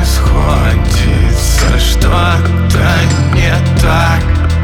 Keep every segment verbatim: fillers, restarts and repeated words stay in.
сходится, что-то не так.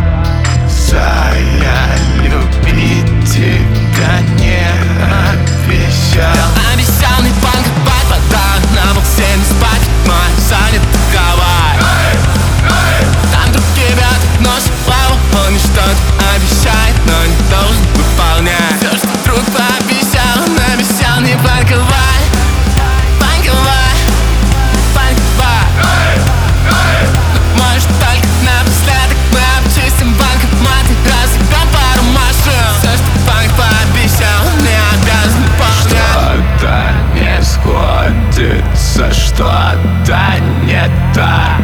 Зая, любить тебя не обещал. Обещал не банковать, вода на бок семь спать. Мой занят таковай. Там другие ребята носят славу. Он мне что-то обещает, но не должен выполнять. Все, что друг пообещал, он обещал не банковать. Банковать, банковать. Может только напоследок мы обчистим банкоматы, разыграем пару машин. Все, что банк пообещал, он не обязан выполнять. Что-то не сходится, что-то не так.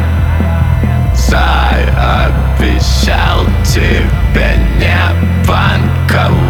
Зай, обещал тебе не банковать.